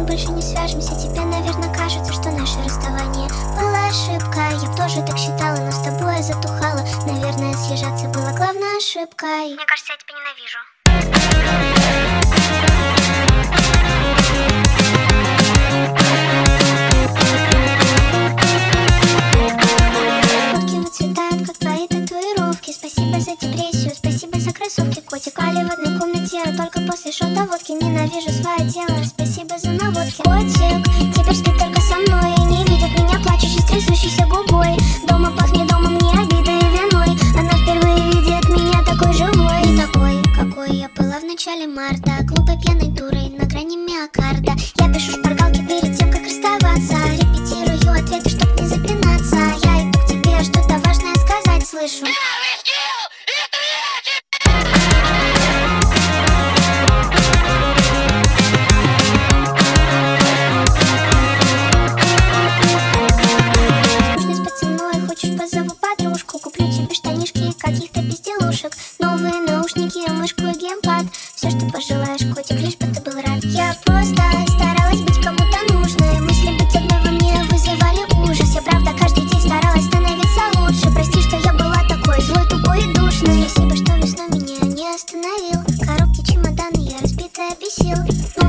больше не свяжемся. Тебе, наверное, кажется, что наше расставание была ошибка. Я б тоже так считала, но с тобой я затухала. Наверное, съезжаться было главной ошибкой. Мне кажется, я тебя ненавижу. Фотки выцветают, как твои татуировки. Спасибо за депрессию, спасибо за кроссовки. Котик Али в одной комнате, а только после шота водки. Ненавижу свое дело, спасибо за наводки. Котик, теперь спит только со мной и не видит меня плачущей с трясущейся губой. Дома пахнет домом, не обидой и виной. Она впервые видит меня такой живой. Такой, какой я была в начале марта. Глупой пьяной дурой на грани миокарда. Я пишу шпаргалки перед тем, как расставаться. Репетирую ответы, чтоб не запинаться. Я иду к тебе, что-то важное сказать слышу. Скучно спать со мной, хочешь позову подружку. Куплю тебе штанишки и каких-то безделушек. Новые наушники, мышку и геймпад. Все, что пожелаешь, котик, лишь бы ты был рад. Я просто старалась быть кому-то нужной. Мысли быть одной во мне вызывали ужас. Я правда каждый день старалась становиться лучше. Прости, что я была такой злой, тупой и душной. Спасибо, что весной меня не остановил. Коробки, чемоданы, я разбитая бесил.